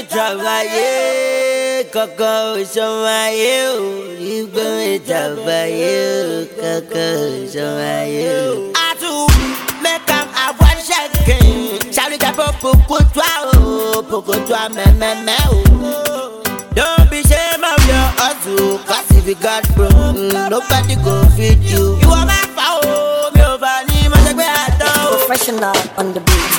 travailler, coco, chamaillé, il peut travailler, coco, chamaillé. À tout, mais comme avoir chacun, ça lui d'abord pour toi, même, Don't be shame of your hustle, cause if you got broke, nobody go feed you. You are my fault, me over me, my Professional on the beat.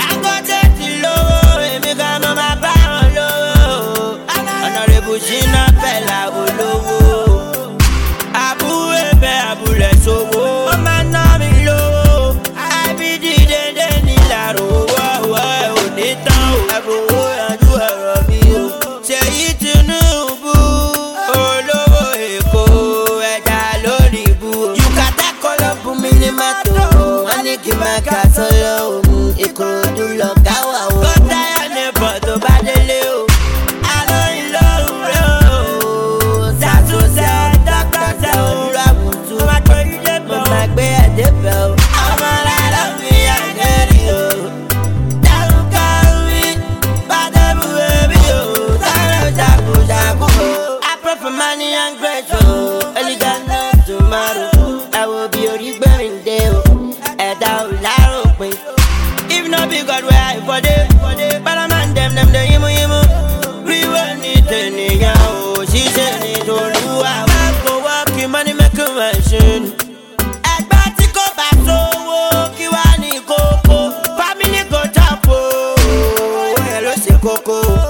Honorable Gina Bella Olowo, Abu Ebe Abule Sowo, Mama Nami Lo, I be the Nilaro, Onita, Abu Adu Arabi, say it to Nubu, Olowo Eko, Eda Loribu. You got that color for Minimato, Aniki Makasolo, Eko do Lokawa, Kotaya Nepoto Badele. Money and grateful, elegant tomorrow. I will be a reborn day, and I will lie. If not be God, where I for them, but I'm on them, the yimu. We will need any yao. She said it all. I go walking, money make a machine. At Batico Basso, Kiwani Coco, family go tapo. Hello, Coco.